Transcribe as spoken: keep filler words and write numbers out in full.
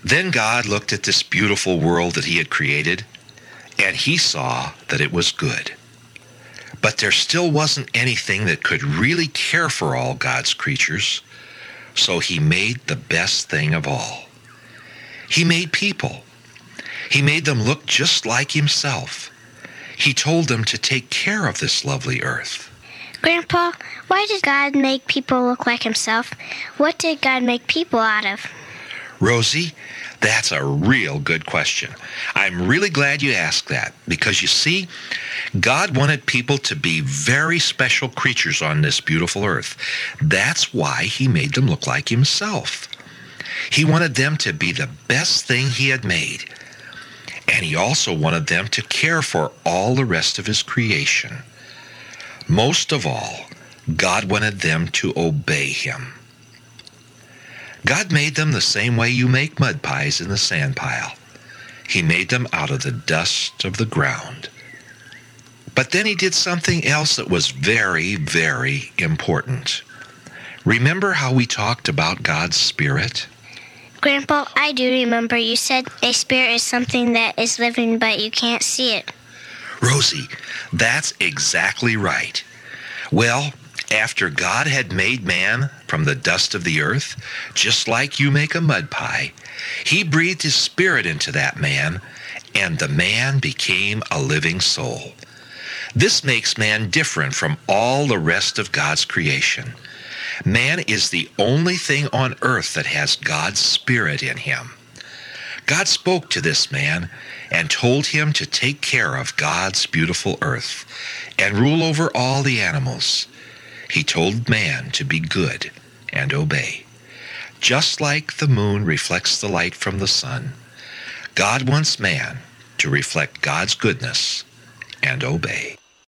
Then God looked at this beautiful world that he had created, and he saw that it was good. But there still wasn't anything that could really care for all God's creatures, so he made the best thing of all. He made people. He made them look just like himself. He told them to take care of this lovely earth. Grandpa, why did God make people look like himself? What did God make people out of? Rosie, that's a real good question. I'm really glad you asked that, because you see, God wanted people to be very special creatures on this beautiful earth. That's why he made them look like himself. He wanted them to be the best thing he had made. And he also wanted them to care for all the rest of his creation. Most of all, God wanted them to obey him. God made them the same way you make mud pies in the sand pile. He made them out of the dust of the ground. But then he did something else that was very, very important. Remember how we talked about God's Spirit? Grandpa, I do remember you said a spirit is something that is living but you can't see it. Rosie, that's exactly right. Well, after God had made man from the dust of the earth, just like you make a mud pie, he breathed his spirit into that man, and the man became a living soul. This makes man different from all the rest of God's creation. Man is the only thing on earth that has God's Spirit in him. God spoke to this man and told him to take care of God's beautiful earth and rule over all the animals. He told man to be good and obey. Just like the moon reflects the light from the sun, God wants man to reflect God's goodness and obey.